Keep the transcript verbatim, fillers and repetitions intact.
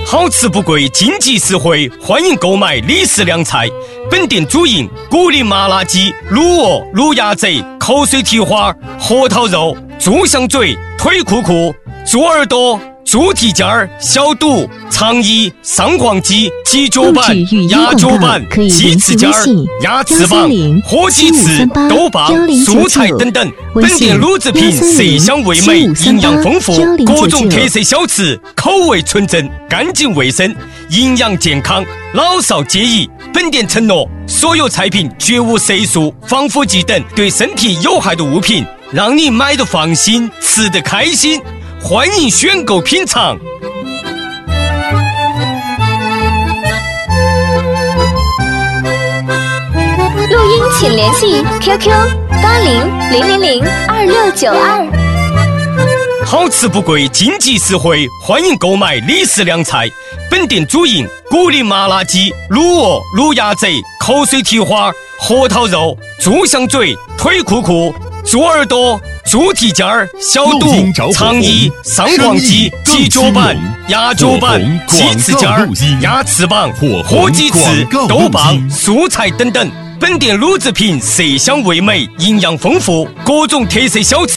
好吃不贵，经济实惠，欢迎购买李氏凉菜。本店主营骨力麻辣鸡、卤鹅、卤鸭贼、口水蹄花、核桃肉、猪香嘴、腿裤裤、猪耳朵、猪蹄尖儿、小肚、肠衣、上黄鸡、鸡脚板、鸭脚板、鸡翅尖儿、鸭翅膀、火鸡翅、豆瓣、蔬菜等等。本店卤制品色香味美，营养丰富，各种特色小吃，口味纯正，干净卫生，营养健康，老少皆宜。本店承诺，所有菜品绝无色素、防腐剂等对身体有害的物品，让你买得放心，吃得开心。欢迎选购品尝。 录音请联系 Q Q 八零零零零二六九二。 好吃不贵，经济实惠，欢迎购买李氏凉菜。本店主营骨力麻辣鸡、卤鹅、卤鸭贼、口水蹄花、核桃肉、猪香嘴、腿裤裤、猪耳朵、猪蹄尖儿、小肚、肠衣、上黄鸡、鸡脚板、鸭脚板、鸡翅尖儿、鸭翅膀、火鸡翅、豆瓣、蔬菜等等。本店卤制品色香味美，营养丰富，各种特色小吃。